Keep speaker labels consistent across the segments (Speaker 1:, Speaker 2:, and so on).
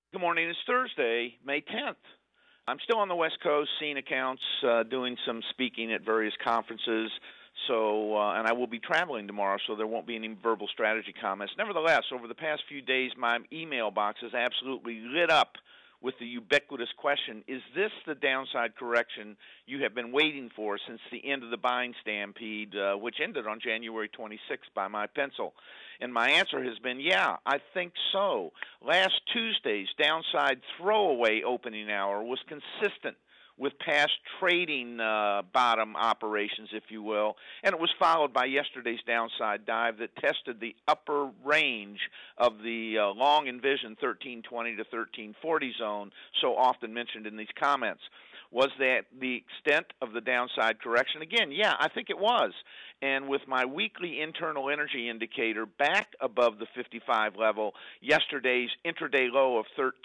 Speaker 1: Good morning. It's Thursday, May 10th. I'm still on the West Coast, seeing accounts, doing some speaking at various conferences. And I will be traveling tomorrow, so there won't be any verbal strategy comments. Nevertheless, over the past few days, my email box is absolutely lit up with the ubiquitous question, is this the downside correction you have been waiting for since the end of the buying stampede, which ended on January 26th by my pencil? And my answer has been, yeah, I think so. Last Tuesday's downside throwaway opening hour was consistent with past trading bottom operations, if you will, and it was followed by yesterday's downside dive that tested the upper range of the long envisioned 1320 to 1340 zone so often mentioned in these comments. Was that the extent of the downside correction? Again, yeah, I think it was. And with my weekly internal energy indicator back above the 55 level, yesterday's intraday low of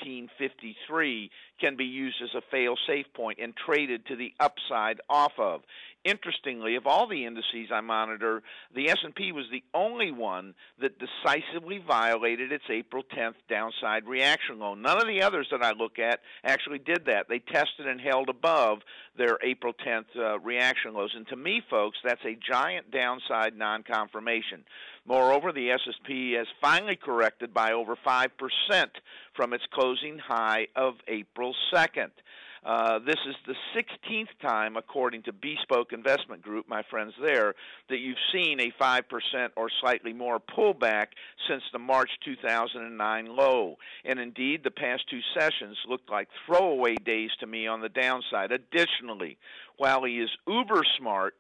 Speaker 1: 1353 can be used as a fail-safe point and traded to the upside off of. Interestingly, of all the indices I monitor, the S&P was the only one that decisively violated its April 10th downside reaction low. None of the others that I look at actually did that. They tested and held above their April 10th reaction lows. And to me, folks, that's a giant downside non-confirmation. Moreover, the S&P has finally corrected by over 5% from its closing high of April 2nd. This is the 16th time, according to Bespoke Investment Group, my friends there, that you've seen a 5% or slightly more pullback since the March 2009 low. And indeed, the past two sessions looked like throwaway days to me on the downside. Additionally, while he is uber smart,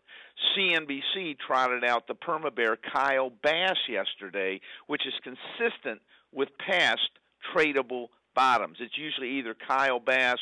Speaker 1: CNBC trotted out the perma-bear Kyle Bass yesterday, which is consistent with past tradable bottoms. It's usually either Kyle Bass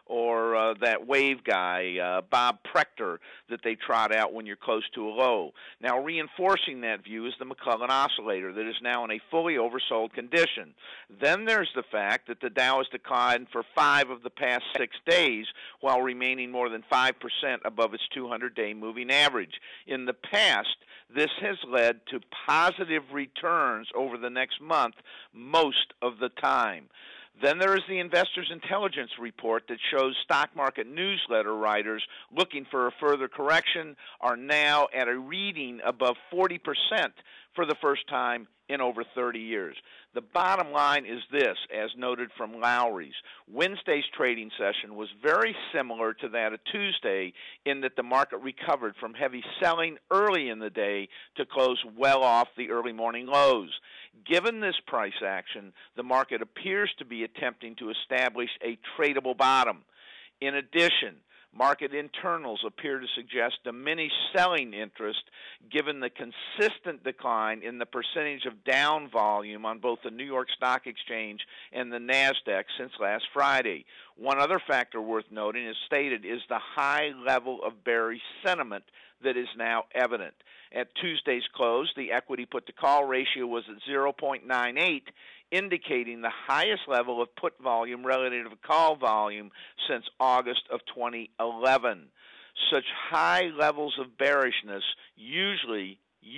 Speaker 1: or that wave guy, Bob Prechter, that they trot out when you're close to a low. Now, reinforcing that view is the McClellan Oscillator that is now in a fully oversold condition. Then there's the fact that the Dow has declined for 5 of the past 6 days while remaining more than 5% above its 200-day moving average. In the past, this has led to positive returns over the next month most of the time. Then there is the Investors Intelligence Report that shows stock market newsletter writers looking for a further correction are now at a reading above 40% for the first time in over 30 years. The bottom line is this, as noted from Lowry's. Wednesday's trading session was very similar to that of Tuesday in that the market recovered from heavy selling early in the day to close well off the early morning lows. Given this price action, the market appears to be attempting to establish a tradable bottom. In addition, market internals appear to suggest diminished selling interest given the consistent decline in the percentage of down volume on both the New York Stock Exchange and the NASDAQ since last Friday. One other factor worth noting, as stated, is the high level of bearish sentiment that is now evident. At Tuesday's close, the equity put-to-call ratio was at 0.98, indicating the highest level of put volume relative to call volume since August of 2011. Such high levels of bearishness usually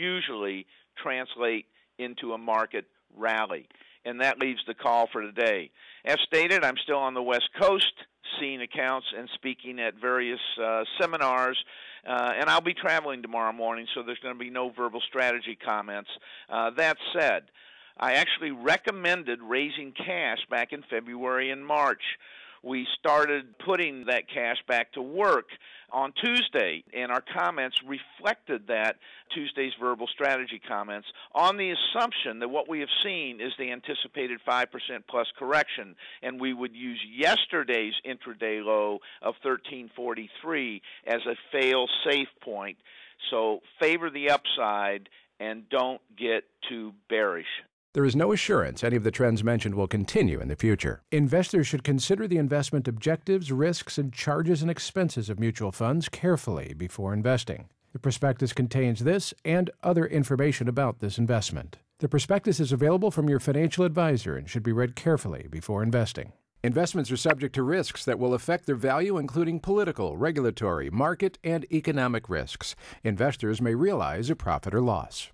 Speaker 1: translate into a market rally. And that leaves the call for today. As stated, I'm still on the West Coast, seeing accounts and speaking at various seminars, and I'll be traveling tomorrow morning, so there's going to be no verbal strategy comments. That said, I actually recommended raising cash back in February and March. We started putting that cash back to work on Tuesday, and our comments reflected that Tuesday's verbal strategy comments on the assumption that what we have seen is the anticipated 5% plus correction, and we would use yesterday's intraday low of 1343 as a fail-safe point. So favor the upside and don't get too bearish.
Speaker 2: There is no assurance any of the trends mentioned will continue in the future. Investors should consider the investment objectives, risks, and charges and expenses of mutual funds carefully before investing. The prospectus contains this and other information about this investment. The prospectus is available from your financial advisor and should be read carefully before investing. Investments are subject to risks that will affect their value, including political, regulatory, market, and economic risks. Investors may realize a profit or loss.